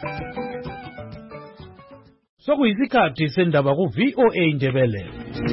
Sokuyisikhathi sendaba ku VOA Ndebele.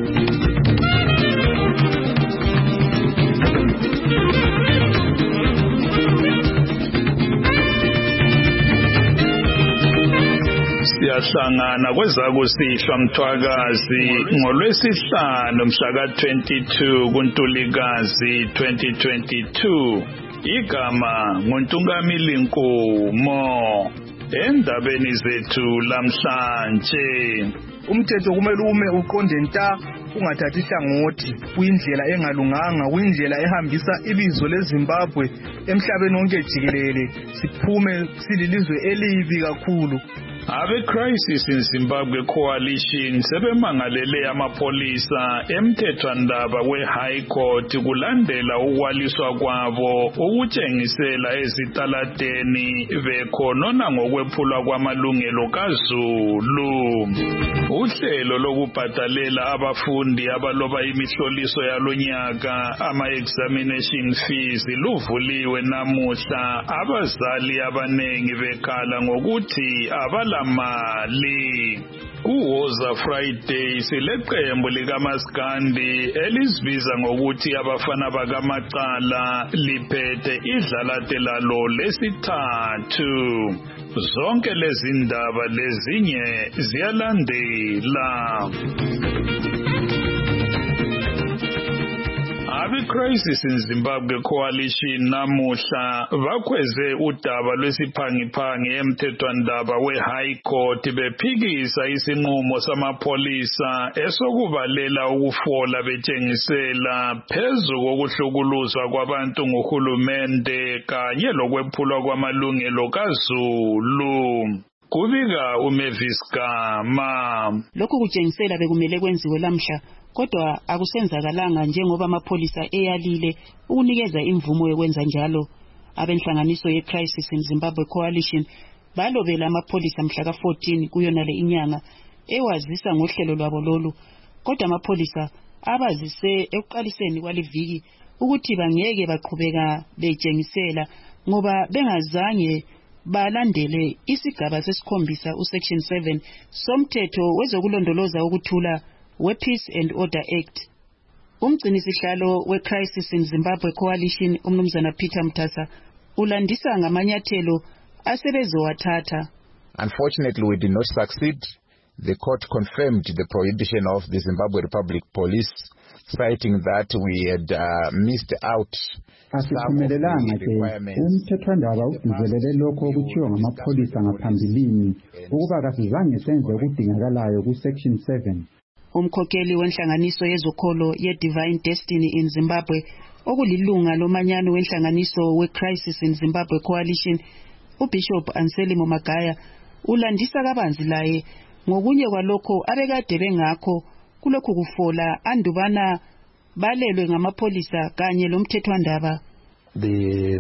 Siyahlangana kwezakusihlwa Mthwakazi ngolwesihlanu mhla ka-22 kuNtulikazi 2022. Igama nguNtungamili Nkumo. Endabeni zethu lamhlanje, umthetho kumele uqonde nta ungathathi ihlangothi kuyindlela engalunganga, kuyindlela ehambisa ibizo leZimbabwe emhlabeni wonke jikelele, siphume sililizwe elibi kakhulu. Abe-Crisis in Zimbabwe Coalition sebemangalele amapolisa emthethwandaba we-High Court kulandela ukwaliswa kwabo ukutshengisela ezitalateni bekhonona ngokwephulwa kwamalungelo kaZulu. Uhlelo lokubhadalela abafundi abaloba imihloliso yalonyaka ama-examination fees luvuliwe namuhla, abazali abanengi bekhala ngokuthi abalamali. Kuwoza Friday sileqembu likaMaskandi elizibiza ngokuthi abafana bakaMacala liphethe idlalate lalo lesithathu. Zonke lezi ndaba lezinye ziyalandela. Abe-Crisis in Zimbabwe Coalition namuhla bakhweze udaba lwesiphangiphangi emthethwandaba we-High Court bephikisa isinqumo samapolisa esokubalela ukufola betshengisela phezu kokuhlukuluzwa kwabantu nguhulumende kanye lokwephulwa kwamalungelo kaZulu. Kubika uMavis Gama. Lokhu kutshengisela bekumele kwenziwe lamhla, kodwa akusenzakalanga njengoba amapolisa eyalile ukunikeza imvumo yokwenza njalo. Abenhlanganiso ye-Crisis in Zimbabwe Coalition balobela amapolisa mhla ka-14 kuyonale inyanga ewazisa ngohlelo lwabo lolu, kodwa amapolisa abazise ekuqaliseni kwaliviki ukuthi bangeke baqhubeka betshengisela ngoba bengazange balandele isigaba sesikhombisa usection 7 somthetho wezokulondoloza ukuthula we-Peace and Order Act. Umgcinisihlalo we-Crisis in Zimbabwe Coalition umnumzana Peter Mtasa ulandisa ngamanyathelo asebezowathatha. Unfortunately, we did not succeed. The court confirmed the prohibition of the Zimbabwe Republic Police, citing that we had missed out. Asiphumelelanga ke umthethwandaba udizelele lokho okuthiwa ngamapolisa ngaphambilini ukuba kasizange senze okudingakalayo ku-section 7. Umkhokheli wenhlanganiso yezokholo ye-Divine Destiny in Zimbabwe okulilunga lomanyano wenhlanganiso we-Crisis in Zimbabwe Coalition, uBishop Anselmo Magaya ulandisa kabanzi laye ngokunye kwalokho abekade bengakho kulokhu kufola andubana balelwe ngamapolisa kanye lomthethwandaba. The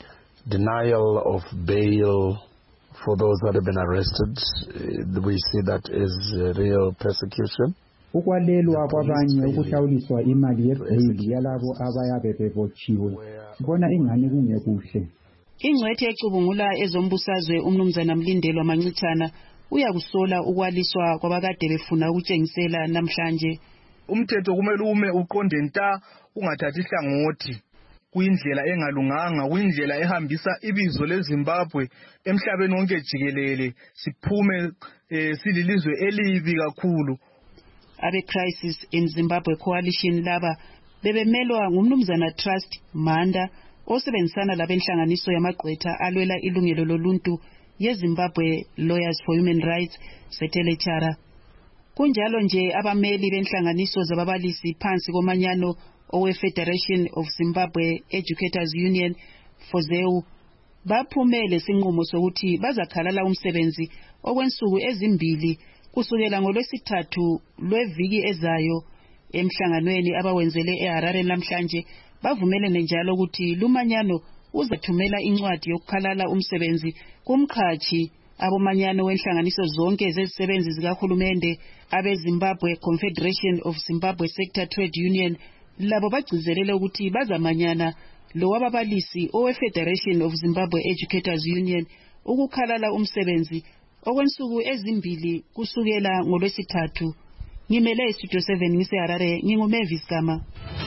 denial of bail for those that have been arrested, we see that as real persecution. Ukwalelwa kwabanye ukuhlawuliswa imali yebhayili yalabo abayabe bebotshiwe sibona ingane kungekuhle. Ingcwethe ecubungula ezombusazwe umnumzana Mlindelwa Mancithana uyakusola ukwaliswa kwabakade befuna ukutshengisela namhlanje. Umthetho kumele uqonde nta ungathathi ihlangothi kuyindlela engalunganga, kuyindlela ehambisa ibizo leZimbabwe emhlabeni wonke jikelele, siphume sililizwe elibi kakhulu. Abe-Crisis in Zimbabwe Coalition laba bebemelwa ngumnumzana Trust Manda osebenzisana labenhlanganiso yamagqwetha alwela ilungelo loluntu yeZimbabwe Lawyers for Human Rights Setelechara. Kunjalo nje abameli benhlanganiso zababalisi phansi komanyano owe-Federation of Zimbabwe Educators Union FOZEU baphumele sinqumo sokuthi bazakhalala umsebenzi okwensuku ezimbili kusukela ngolwesithathu lweviki ezayo. Emhlanganweni abawenzele eHarare namhlanje bavumelene njalo ukuthi lumanyano uzathumela incwadi yokukhalala umsebenzi kumqhathi abomanyano wenhlanganiso zonke zezisebenzi zikahulumende abe-Zimbabwe Confederation of Zimbabwe Sector Trade Union labo bagcizelele ukuthi bazamanyana lo wababalisi owe-Federation of Zimbabwe Educators Union ukukhalala umsebenzi okwensuku ezimbili kusukela ngoLwesithathu. Ngimele Studio 7 ngiseHarare, nginguMavis Gama.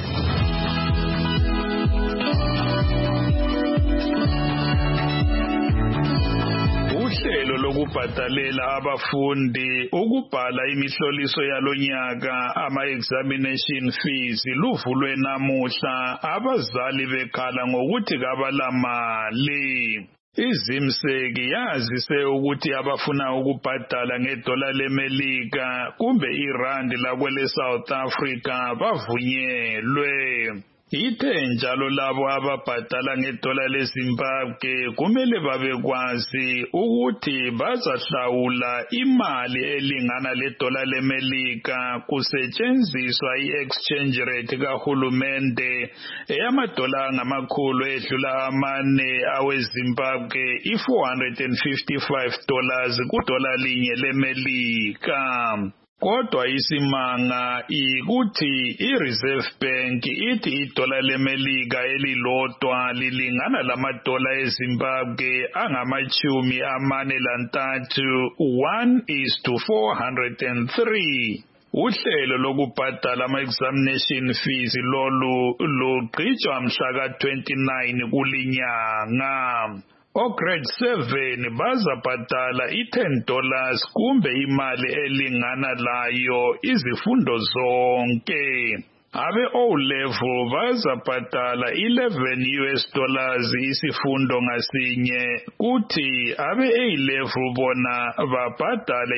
Uhlelo lokubhadalela abafundi ukubhala imihloliso yalonyaka ama-examination fees luvulwe namuhla, abazali bekhala ngokuthi kabalamali. Izimseki yazise ukuthi abafuna ukubhadala ngedola leMelika kumbe irandi lakwele South Africa bavunyelwe. Ithe njalo labo ababhadala ngedola leZimbabwe kumele babekwazi ukuthi bazahlawula imali elingana ledola leMelika kusetshenziswa i-exchange rate kahulumende eyamadola angamakhulu edlula amane aweZimbabwe $455 kudola linye leMelika. Kodwa isimanga ikuthi i-Reserve Bank ithi idola leMelika elilodwa lilingana lamadola eZimbabwe angama-43 1:403. Uhlelo lokubhadala ama-examination fees lolu lugqitshwa mhla ka-29 kulinyanga. Grade 7 bazabhadala $10 kumbe imali elingana layo izifundo zonke. Abe O-level bazabhadala $11 isifundo ngasinye, kuthi abe A-level bona babhadale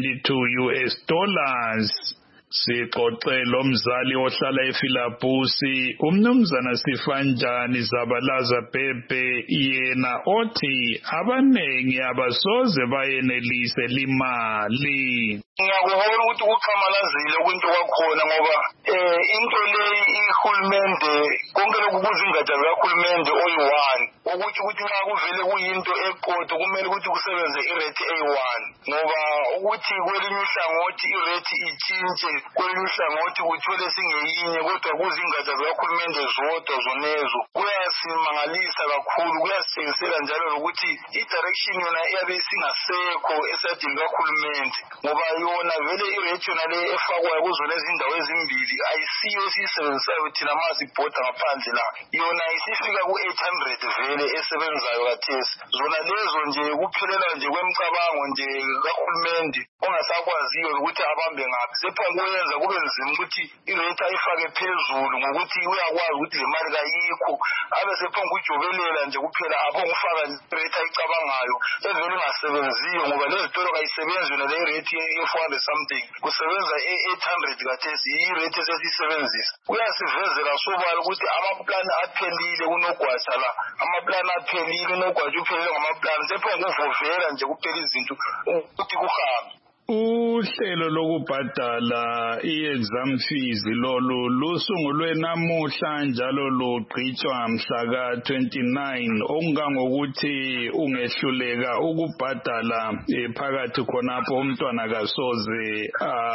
$22. Sixoxe lomzali ohlala eFilabusi, umnumzana Sifanjani Zabalaza Pepe, yena othi abanengi abasoze bayenelise limali. Ngiyakubona ukuthi kuqhamalazile kwinto kwakhona ngoba into leyi ihulumende konke lokhu kuzingatsha zikahulumende oyi-1 ukuthi nxa kuvele kuyinto eqotho kumele ukuthi kusebenze irate A1 ngoba ukuthi kwelinye uhlangothi irate itshintshe kwelinye uhlangothi kuthole singeyinye kodwa kuzingatsha zikahulumende zodwa zonezo kuyasimangalisa kakhulu, kuyasithengisela njalo lokuthi i-direction yona iyabe isingasekho esadini kahulumende ngoba yona vele irate yona le efakwayo kuzona izindawo ezimbili ayisiyo esiyisebenzisayo thina masibhoda ngaphandle la, yona isifika ku-800 vele esebenzayo kathesi. Zona lezo nje kuphelela nje kwemicabango nje kahulumende ongasakwaziyo ukuthi abambe ngaphi. Sephokuyenza kube nzima ukuthi irate ayifake phezulu ngokuthi uyakwazi ukuthi le mali kayikho, abe sephokujobelela nje kuphela abongufaka irate ayicabangayo evele ingasebenziyo ngoba lezi zitolo kayisebenzi yona le rate ye-400 something, kusebenza 800 kathesi irate esesiyisebenzisa. Kuyasivezela sobala ukuthi amaplani aphelile kunogwaja la, amaplani aphelile unogwaja uphelele ngamaplani, sephonguvovela nje kuphela izinto ukuthi kuhambe. Uhlelo lokubhadala i-exam fees lolu lusungulwe namuhla njalo lugqitshwa mhla ka-29 okungangokuthi ungehluleka ukubhadala phakathi khonapho umntwana kasoze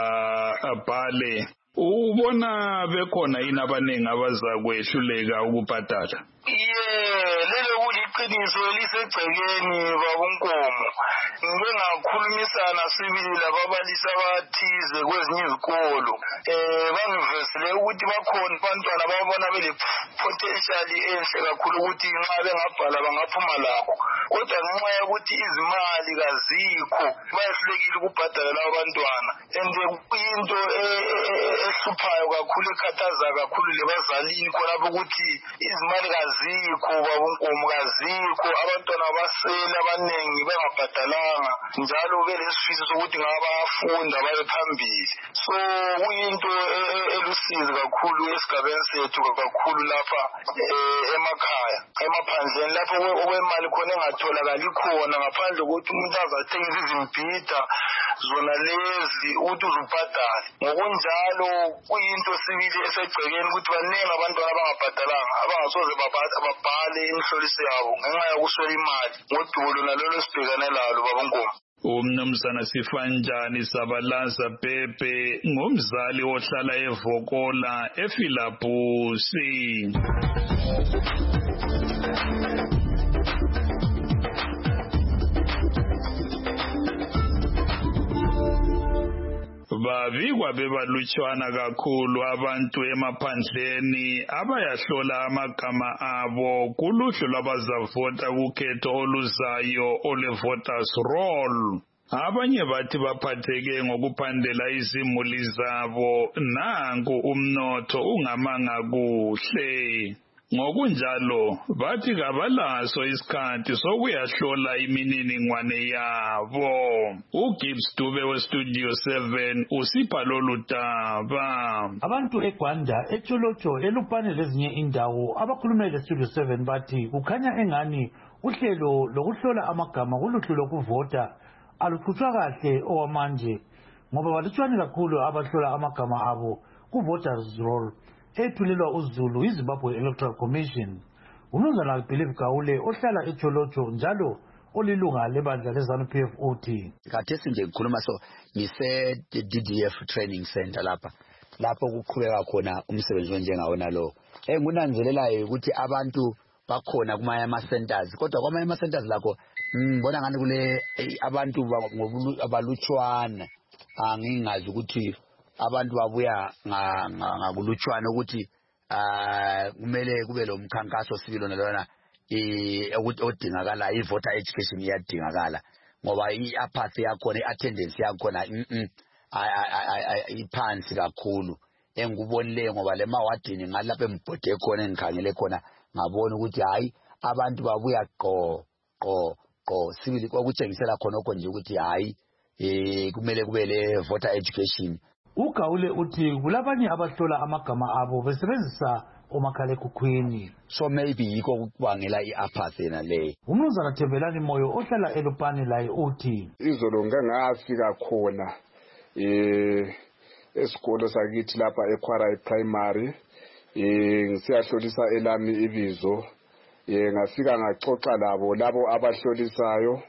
abhale. Ubona bekhona yini abaningi abazakwehluleka ukubhadala? Lelo kuliqiniso elisegcekeni babonkomo. Ngike ngakhulumisana sibili lababalisi abathize kwezinye izikolo. Bangivesele ukuthi bakhona abantwana babona bele potential enhle kakhulu ukuthi nxa bengabhala bangaphuma lakho. Kodwa ngenxa yokuthi izimali kazikho bayehlulekile ukubhadala labo bantwana. And kuyinto ehluphayo kakhulu ekhathaza kakhulu lebazalini khona ukuthi izimali kazikho babonkomo, kazikho, abantwana basela abanengi bengabhadalanga njalo belesifiso sokuthi ngabafunda baye phambili. So kuyinto elusizi kakhulu esigabeni sethu kakhulu lapha emakhaya, emaphandleni lapho okwemali khona engatholakali khona ngaphandle kokuthi umuntu azathengisa izimbhida zona lezi ukuthi uzubhadale. Ngokunjalo kuyinto sibili esegcekeni ukuthi baningi abantwana abangabhadalanga abangasoze babhale imihloliso yabo ngenxa yokuswela imali ngodubo lona lolo sibhekane lalo babonkomo. Umnumzana Sifanjani Zabalaza Pepe ngumzali ohlala eVokola eFilabusi. babikwa bebalutshwana kakhulu abantu emaphandleni abayahlola amagama abo kuluhlu lwabazavota kukhetho oluzayo ole-voters roll. Abanye bathi baphatheke ngokuphandela izimuli zabo nanku umnotho ungamanga kuhle. Ngokunjalo bathi kabalaso isikhathi sokuyahlola imininingwane yabo. uGibbs Dube weStudio 7 usipha lolu daba. Abantu eGwanda, eTsholotsho, eLupane lezinye indawo abakhulume leStudio 7 bathi kukhanya engani uhlelo lokuhlola amagama kuluhlu lokuvota aluqhutshwa kahle owamanje ngoba balutshwane kakhulu abahlola amagama abo ku-voters roll ethulelwa uZulu yiZimbabwe Electoral Commission. Umnumzana Believe Gaule ohlala eTsholotsho njalo olilunga lebandla leZANU-PF uthi khathesi nje ngikhuluma DDF Training Center lapho kuqhubeka khona umsebenzi onjengawona lo. Engunanzelelayo ukuthi abantu bakhona kumanye ama-centers, kodwa kwamanye ama-centers lakho ngibona ngani kule abantu abalutshwana. Angingazi ukuthi abantu babuya ngakulutshwana ukuthi kumele kube lo mkhankaso sibilo nalona odingakala i-voter education iyadingakala ngoba i-apathy yakhona i-attendance yakhona iphansi kakhulu. Engikubonileyo ngoba le mawadini ngalapha embhode khona engikhangele khona ngabona ukuthi hayi abantu babuya qo sibili kwakutshengisela khonokho nje ukuthi hayi kumele kube le voter education. uGaule uthi kulabanye abahlola amagama abo besebenzisa omakhalekhukhwini. So maybe yikho ukubangela i-apathy nale. Umnumzana Thembelani Moyo ohlala eLupane laye uthi izolo ngangafika khona esikolo sakithi lapha eQuarai Primary ngisiyahlolisa elami ibizo ngafika ngaxoxa labo abahlolisayo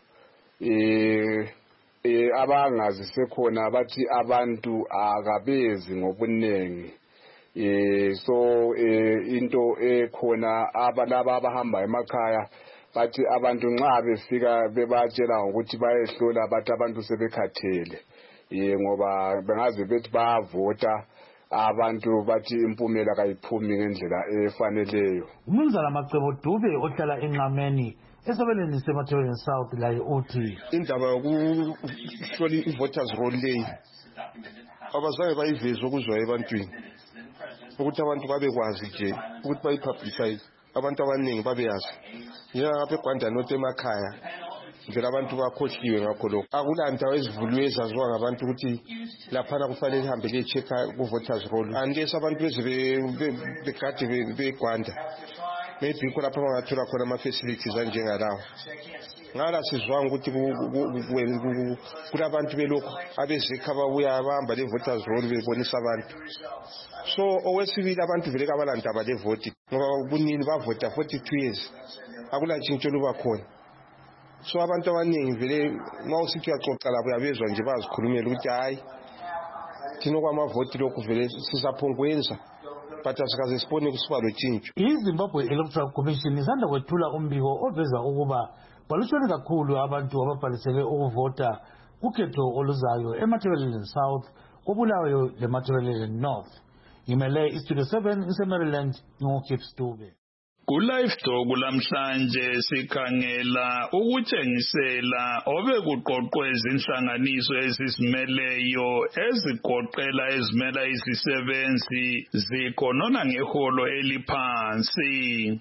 abangazi sekhona bathi abantu akabezi ngobunengi so into ekhona abalaba abahamba emakhaya bathi abantu nxa befika bebatshela ukuthi bayehlola bathi abantu sebekhathele ngoba bengaze bethi bayavota abantu bathi impumela kayiphumi ngendlela efaneleyo. Umnumzana Macebo Dube ohlala eNqameni esabeleni seMathebeleni South laye uthi indaba yokuhlola i-voters roll leyi abazange bayiveze okuzwa ebantwini ukuthi abantu babekwazi nje ukuthi bayipublicize abantu abaningi babeyazi ngapha eGwanda not emakhaya ndlela abantu bakhohliwe ngakho lokho akulandawo ezivuliwe ezaziwa ngabantu ukuthi laphana kufanele ihambe liyechecka ku-voters roll unless abantu beze begade beGwanda maybe yikho lapho bangathola khona ama-facilities anjengalawo. Ngala sizwanga ukuthi kulabantu belokhu abezekha babuya bahamba le-voters roll bebonisa abantu. So owesibili abantu vele kabalandaba levoti ngoba bunini bavota 42 years akulatshintsho luba khona. So abantu abaningi vele ma usithi uyaxoxa labo uyabezwa nje bazikhulumela ukuthi hayi thina kwamavoti lokhu vele sisaphongwenza but asikaze sibone kusiba lotshintsho. iZimbabwe Electoral Commission isanda kwethula umbiko oveza ukuba balutshwane kakhulu abantu ababhalisele ukuvota kukhetho oluzayo eMathebeleni South, koBulawayo leMathebeleni North. Ngimele iStudio 7 iseMaryland ngoGibbs Dube. Ku-Live Talk lamhlanje sikhangela ukutshengisela obekuqoqwe izinhlanganiso ezizimeleyo ezigoqela ezimela izisebenzi zikhonona ngeholo eliphansi.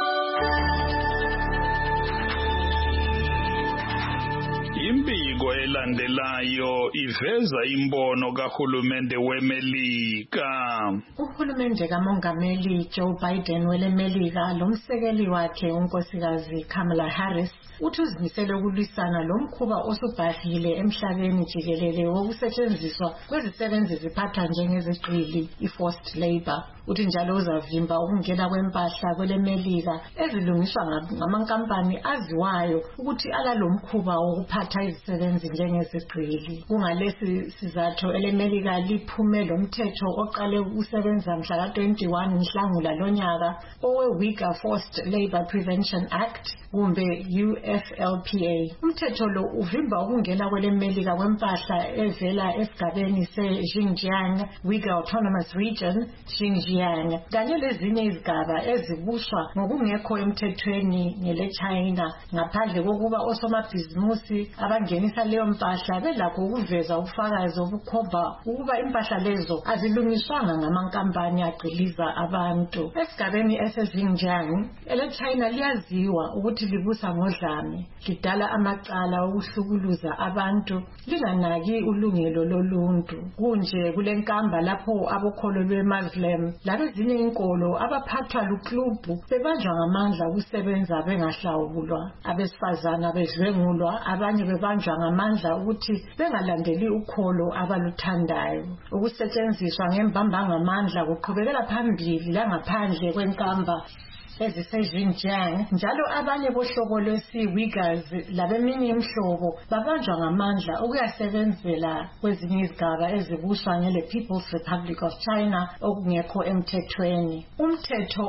Imbiko elandelayo iveza imbono kahulumende weMelika. Uhulumende kaMongameli Joe Biden weleMelika lomsekeli wakhe unkosikazi Kamala Harris uthi uzimisele ukulwisana lomkhuba osubhahile emhlabeni jikelele wokusetshenziswa kwezisebenzi ziphathwa njengezigqili i-forced labor. Uthi njalo uzavimba ukungena kwempahla kweleMelika ezilungiswa ngamankampani aziwayo ukuthi alalomkhuba wokuphatha izisebenzi abasebenzi njengezigqili. Kungalesi sizathu eleMelika liphume lomthetho oqale ukusebenza mhla ka-21 Nhlangula lonyaka owe-Uyghur Forced Labour Prevention Act kumbe UFLPA. Umthetho lo uvimba ukungena kweleMelika kwempahla evela esigabeni se-Xinjiang Uyghur Autonomous Region Xinjiang kanye lezinye izigaba ezibuswa ngokungekho emthethweni ngele-China, ngaphandle kokuba osomabhizimusi abangenisa leyo mpahla belakho ukuveza ubufakazi obukhomba ukuba impahla lezo azilungiswanga ngamankampani agqiliza abantu. Esigabeni ese-Xinjiang ele-China liyaziwa ukuthi libusa ngodlame, lidala amacala okuhlukuluza abantu, linganaki ulungelo loluntu. Kunje kulenkamba lapho abokholo lwe-Muslim labezinye inkolo abaphathwa luklubu bebanjwa ngamandla ukusebenza bengahlawulwa, abesifazana bedlwengulwa, abanye bebanjwa ngamandla ukuthi bengalandeli ukholo abaluthandayo. Ukusetshenziswa ngembambangamandla kuqhubekela phambili langaphandle kwenkamba ezise-Xinjiang, njalo abanye bohlobo lwesi-Uyghurs labeminye imhlobo babanjwa ngamandla ukuyasebenzela kwezinye izigaba ezibuswa ngele-People's Republic of China okungekho emthethweni. Umthetho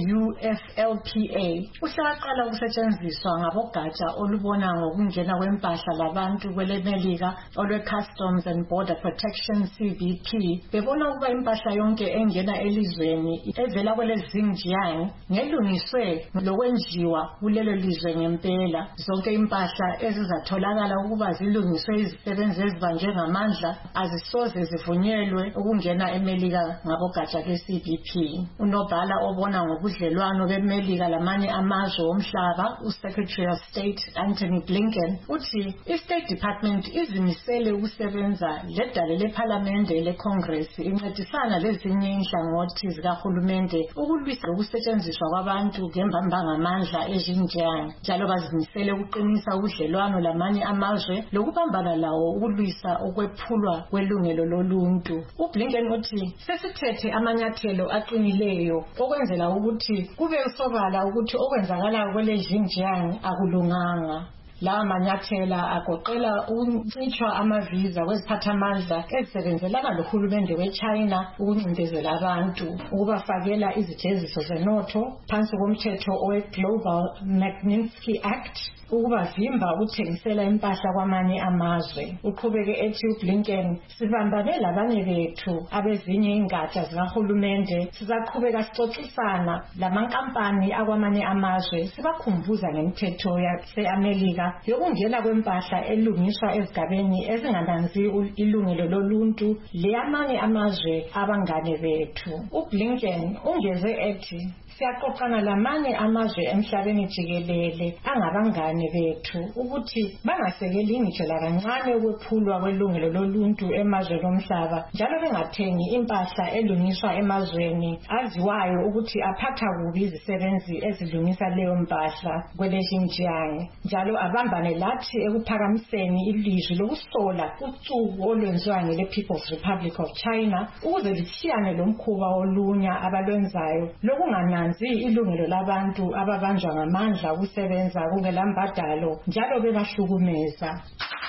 owe-UFLPA uhlaqala ukusetshenziswa ngabogatsha olubona ngokungena kwempahla labantu kweleMelika olwe-Customs and Border Protection CBP, bebona ukuba impahla yonke engena elizweni evela kwele-Xinjiang ilungiswe lokwenziwa kulelo lizwe ngempela. Zonke impahla ezizatholakala ukuba zilungiswe izisebenzi ezibanjwe ngamandla azisoze zivunyelwe ukungena eMelika ngabogatsha lwe-CBP. Unobhala obona ngobudlelwano beMelika lamanye amazwe omhlaba, uSecretary of State Anthony Blinken, uthi i-State Department izimisele ukusebenza ledale lephalamende leCongress incedisana lezinye inhlangothi zikahulumende ukulwisa ukusetshenziswa abantu ngembambangamandla eXinjiang, njalo bazimisele ukuqinisa ubudlelwano lamanye amazwe lokubambana lawo ukulwisa ukwephulwa kwelungelo loluntu. uBlinken uthi sesithethe amanyathelo aqinileyo okwenzela ukuthi kube usobala ukuthi okwenzakalayo kwele-Xinjiang akulunganga. Lawa manyathela agoqela ukuncitshwa amaviza kweziphathamandla ezisebenzelana lohulumende we-China ukuncindezela abantu, ukubafakela izijeziso zenotho phansi komthetho owe-Global Magnitsky Act, ukubavimba ukuthengisela impahla kwamanye amazwe. Uqhubeke ethi uBlinken, sibambane labanye bethu abezinye ingatsha zikahulumende, sizaqhubeka sixoxisana lamankampani akwamanye amazwe sibakhumbuza ngemithetho yase-Amerika yokungena kwempahla elungiswa ezigabeni ezingananzi ilungelo loluntu leyamanye amazwe abangane bethu. uBlinken ungeze ethi siyaxoxana lamanye amazwe emhlabeni jikelele angabangane bethu ukuthi bangasekeli ngitsho lakancane ukwephulwa kwelungelo loluntu emazweni omhlaba, njalo bengathengi impahla elungiswa emazweni aziwayo ukuthi aphatha kubi izisebenzi ezilungisa leyo mpahla kwele-Xinjiang, njalo abambane lathi ekuphakamiseni ilizwi lokusola ucuku olwenziwa ngele-People's Republic of China ukuze lithiyane lomkhuba wolunya abalwenzayo lokungananzi ilungelo labantu ababanjwa ngamandla ukusebenza kungelambadalo njalo bebahlukumeza.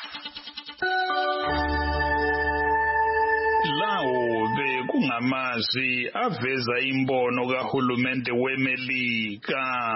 Lawo bekungamazwi aveza imbono kahulumende weMelika.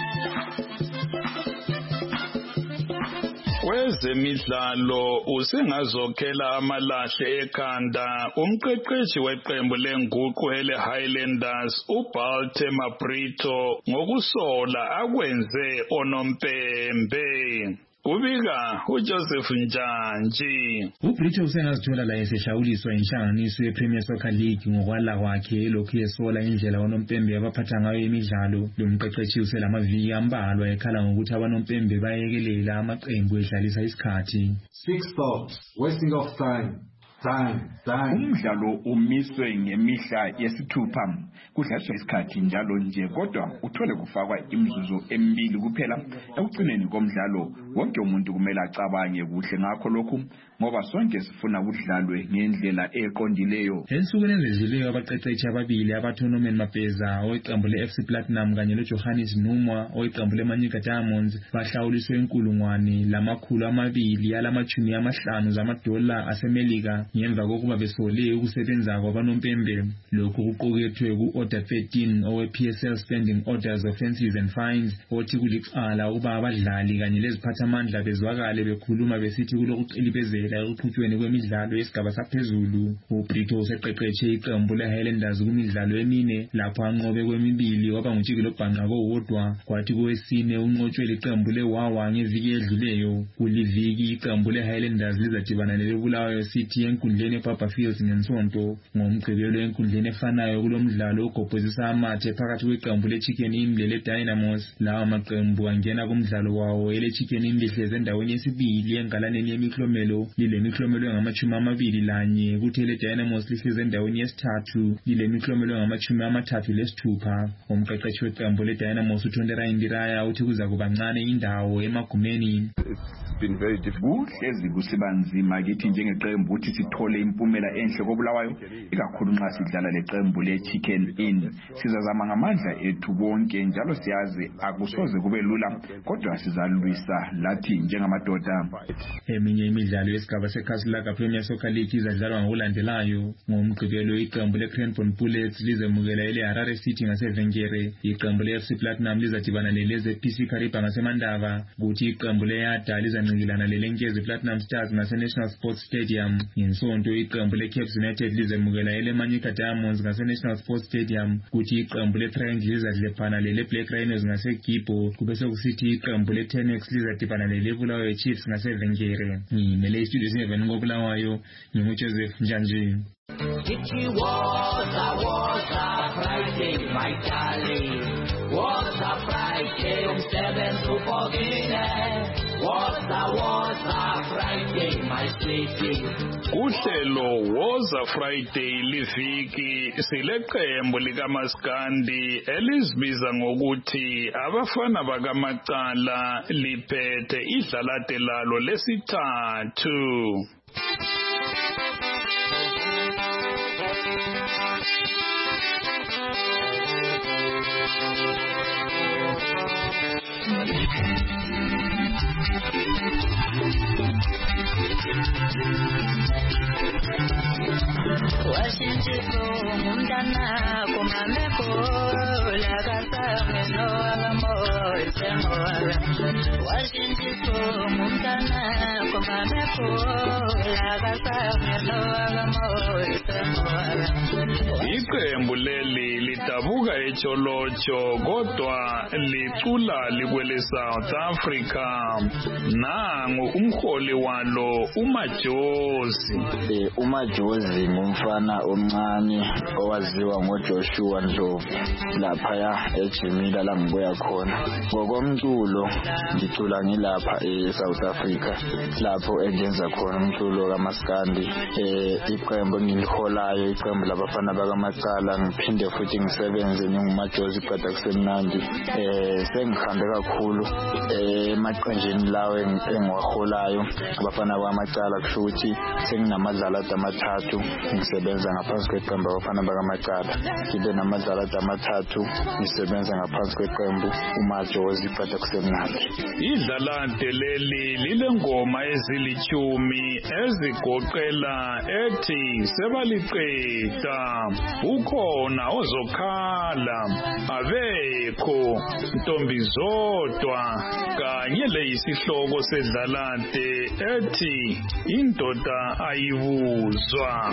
Kwezemidlalo usengazokhela amalahle ekhanda umqeqeshi weqembu lenguqu ele-Highlanders uBaltimore Brito ngokusola akwenze onompembe. Kubika uJoseph Njanji. uBrito usengazithola la esehlawuliswa inhlanganiso yePremier Soccer League ngokwala kwakhe elokhu esola indlela onompembe abaphatha ngayo imidlalo. Lo mqeqeshi uselamaviki ambalwa ekhala ngokuthi abanompembe bayekelela amaqembu edlalisa isikhathi. 6 thoughts, wasting of time. Umdlalo umiswe ngemihla yesithupha kudlaliswa isikhathi njalo nje kodwa uthole kufakwa imizuzu emibili kuphela ekugcineni komdlalo. Wonke umuntu kumele acabange kuhle ngakho lokhu ngoba sonke sifuna kudlalwe ngendlela eqondileyo. Ensukwini ezidluleyo abaqeqeshi ababili abaTonomen Mapeza oweqembu leFC Platinum kanye loJohannes Numa oweqembu leManyika Diamonds bahlawuliswe $250 zamadola aseMelika ngemva kokuba besole ukusebenza kwabanompembe. Lokhu kuqukethwe ku-Order 13 owe-PSL Standing Orders Offences and Fines othi kulicala ukuba abadlali kanye leziphathamandla bezwakale bekhuluma besithi kulokuqilibezela ekuqhutshweni kwemidlalo yesigaba saphezulu. uBrito useqeqeshe iqembu leHighlanders kumidlalo emine lapho anqobe kwemibili waba ngutshikilo bhanqa kowodwa, kwathi kowesine unqotshwe liqembu leWawa ngeviki edluleyo. Kuliviki iqembu leHighlanders lizadibana leleBulawayo City enkundleni eBarberfield ngeNsonto. Ngomgqibelo enkundleni efanayo kulomdlalo ogobhozisa amathe phakathi kweqembu leChicken Inn leleDynamos. Lawa maqembu angena kumdlalo wawo eleChicken Inn lihleze endaweni yesibili engalaneni yemiklomelo lilemiklomelo engama-21, kuthi eleDynamos lihleze endaweni yesithathu lilemiklomelo engama-36. Umqeqeshi weqembu leDynamos uThondera Indiraya uthi kuza kuba ncane indawo emagumeni. Kuhlezi kusiba nzima kithi njengeqembu ukuthi sithole impumela enhle koBulawayo, ikakhulu nxa sidlala leqembu leChicken Inn. Sizazama ngamandla ethu bonke njalo siyazi akusoze kube lula kodwa sizalwisa lathi njengamadoda. Eminye imidlalo yesigaba seKaslaka Premier Soccer League izadlalwa ngokulandelayo. Ngomgqibelo iqembu leCranbourne Bullets lizemukela eleHarare City ngaseVenkere. Iqembu leFC Platinum lizadibana leleZPC Kariba ngaseMandava, kuthi iqembu leYada lizancikilana leleNkezi Platinum Stars ngaseNational Sports Stadium. Ngesonto iqembu leCaps United lizemukela eleManyika Diamonds ngaseNational Sports Stadium, kuthi iqembu leTriangle lizadlephana leleBlack Rhinos ngaseGibbo, kube sekusithi iqembu leTenex lizadibana leleBulawayo Chiefs ngaseVenkere. Ngimele istudio 7 ngoBulawayo, nginguJoseph Njanji. It was a Friday, my darling. Was a Friday, 7 to 14. Was a Friday, my sweetie. Uhlelo was a Friday liviki sileqembu likaMaskandi elizibiza ngokuthi abafana bakaMacala liphethe idlalate lalo lesithathu. Iqembu leli lidabuka eTsholotsho kodwa licula likwele South Africa. Nangu umholi walo uMajozi. uMajozi ngumfana omncane owaziwa ngoJoshua Ndlovu lapha eJimila la ngibuya khona. Ngokomculo ngicula ngilapha eSouth Africa lapho engenza khona umculo kaMaskandi. Iqembu ngiliholayo iqembu labafana bakaMacala, ngiphinde futhi ngisebenze nginguMajozi kodwa kusemnandi. Sengihambe kakhulu emaqenjini lawo engiwaholayo abafana bakaMacala, kusho ukuthi senginamadlala amathathu ngisebenza ngaphansi kweqembu abafana bakaMacala, ngibe namadlala amathathu ngisebenza ngaphansi kweqembu uMajozi kodwa kusemnandi. Idlalante leli lilengoma ezilithumi ezigoqela ethi sebaliqeda, ukhona ozokhala, abekho, ntombi zodwa, kanye leyisihloko sedlalante ethi indoda ayibuzwa.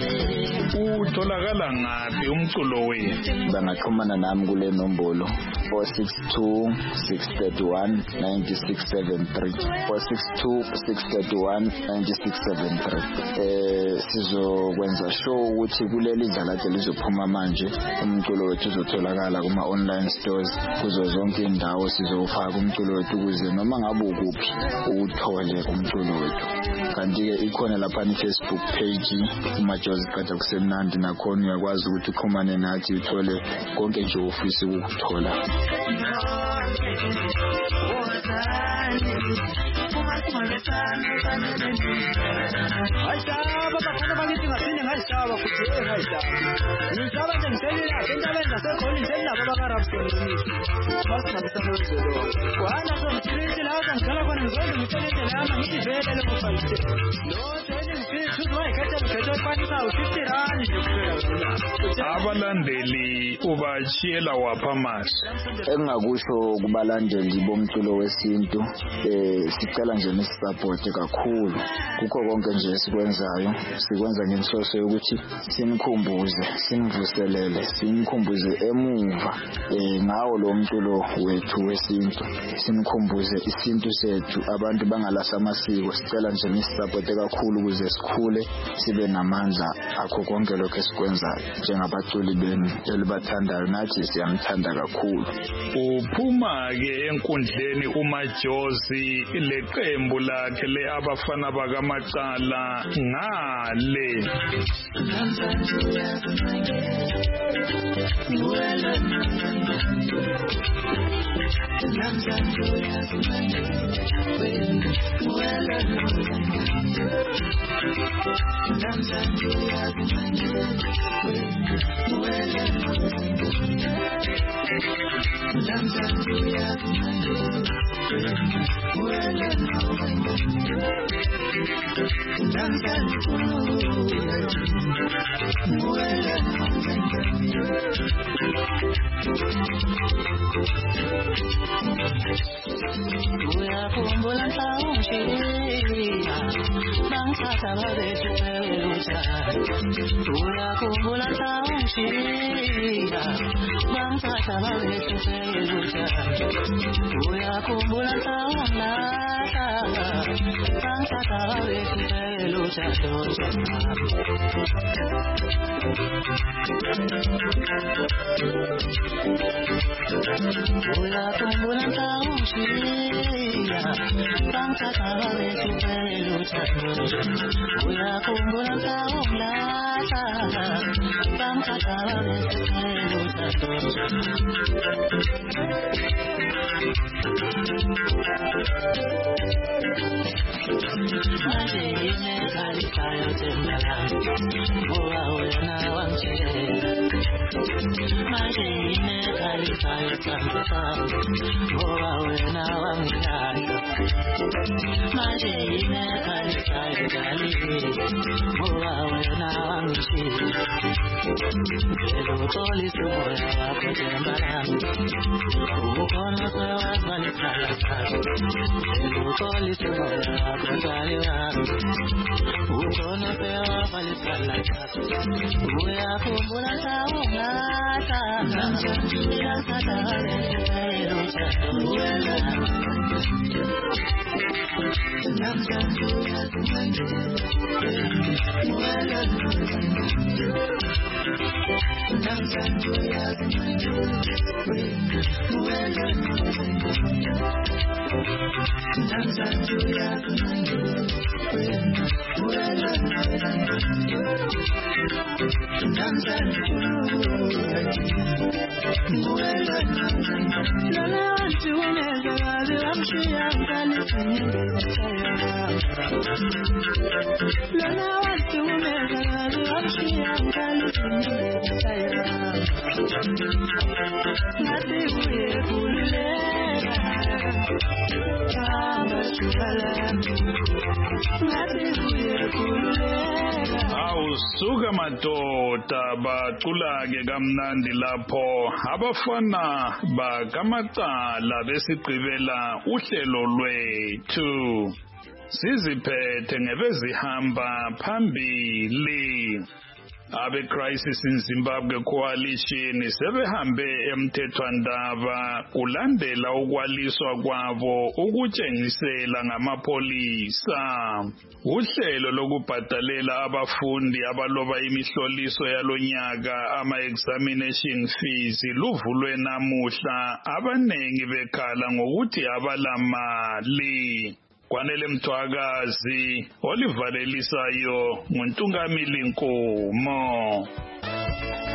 Utholakala ngaphi umculo wethu? Bangaxhumana nami kule nombolo 462-631-9673 462-631-9673. Sizokwenza show ukuthi kuleli dlala kade lizophuma manje umculo wethu uzotholakala kuma online stores kuzo zonke indawo. Sizofaka umculo wethu ukuze noma ngabe ukuphi uthole umculo wethu. Kanti ke ikhona lapha ni Facebook page uMajozi Qatha kusemnandi, nakhona uyakwazi ukuthi uxhumane nathi uthole konke nje ofisa ukuthola. Abalandeli ubachiyela wapha mase? Engakusho kubalandeli bomculo wesintu, sicela nje nisisupport kakhulu kukho konke nje sikwenzayo. Sikwenza ngenhloso yokuthi sinikhumbuze, sinivuselele, sinikhumbuze emuva ngawo lo mculo wethu wesintu, sinikhumbuze isintu sethu, abantu bangalahla amasiko. Sicela nje nisisupport kakhulu ukuze sikhule sibe namandla akho konke lokho esikwenzayo njengabaculi benu elibathandayo. Nathi siyamthanda kakhulu. Uphuma ke enkundleni uMajozi leqembu lakhe le abafana bakaMacala ngale. Awusuka madoda bacula ke kamnandi lapho abafana bakaMacala besigqibela uhlelo lwethu. Siziphethe ngebezihamba phambili. Abe-Crisis in Zimbabwe Coalition sebehambe emthethwandaba kulandela ukwaliswa kwabo ukutshengisela ngamapolisa. Uhlelo lokubhadalela abafundi abaloba imihloliso yalonyaka ama-examination fees luvulwe namuhla, abanengi bekhala ngokuthi abalamali. Kwanele Mthwakazi, olivalelisayo nguNtungamili Nkomo.